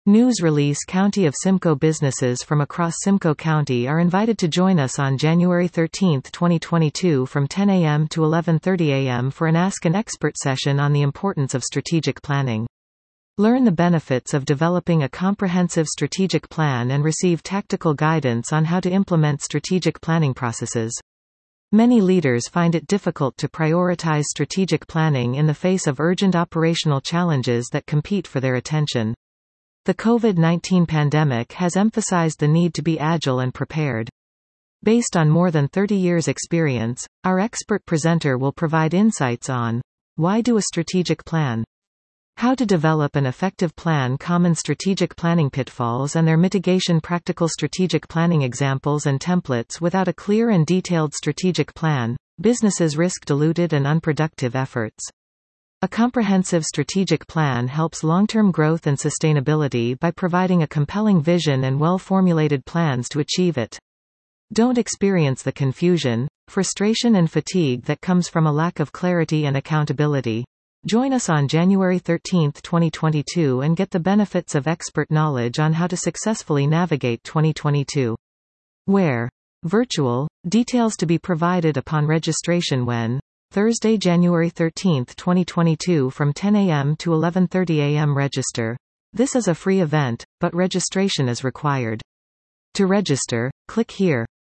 News release County of Simcoe businesses from across Simcoe County are invited to join us on January 13, 2022 from 10 a.m. to 11:30 a.m. for an Ask an Expert session on the importance of strategic planning. Learn the benefits of developing a comprehensive strategic plan and receive tactical guidance on how to implement strategic planning processes. Many leaders find it difficult to prioritize strategic planning in the face of urgent operational challenges that compete for their attention. The COVID-19 pandemic has emphasized the need to be agile and prepared. Based on more than 30 years' experience, our expert presenter will provide insights on why do a strategic plan, how to develop an effective plan, common strategic planning pitfalls and their mitigation, practical strategic planning examples and templates without a clear and detailed strategic plan, businesses risk diluted and unproductive efforts. A comprehensive strategic plan helps long-term growth and sustainability by providing a compelling vision and well-formulated plans to achieve it. Don't experience the confusion, frustration and fatigue that comes from a lack of clarity and accountability. Join us on January 13, 2022 and get the benefits of expert knowledge on how to successfully navigate 2022. Where? Virtual, details to be provided upon registration when? Thursday, January 13, 2022 from 10 a.m. to 11:30 a.m. Register. This is a free event, but registration is required. To register, click here.